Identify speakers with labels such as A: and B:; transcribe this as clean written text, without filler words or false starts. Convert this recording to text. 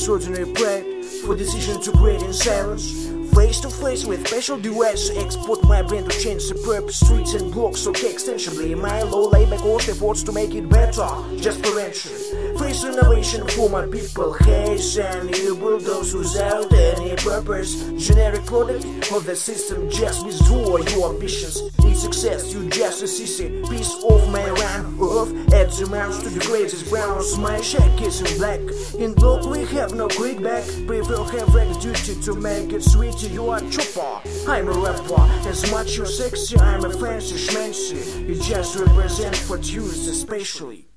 A: extraordinary pride for decision to create in silence. Face to face with special device, export my brain to change the purpose. Streets and blocks, okay, extensively my low layback cost efforts to make it better, just prevention. Face renovation for my people, haze and evil, those without any purpose. Generic product of the system, just withdraw your ambitions. In success, you just a sissy, piece of my rhyme earth. Add the mouse to the greatest browns, my shack is in black. In block we have no quick back, prefer have ready duty to make it sweet. You are chopper, I'm a rapper. As much you're sexy, I'm a fancy schmancy. You just represent for tourists especially.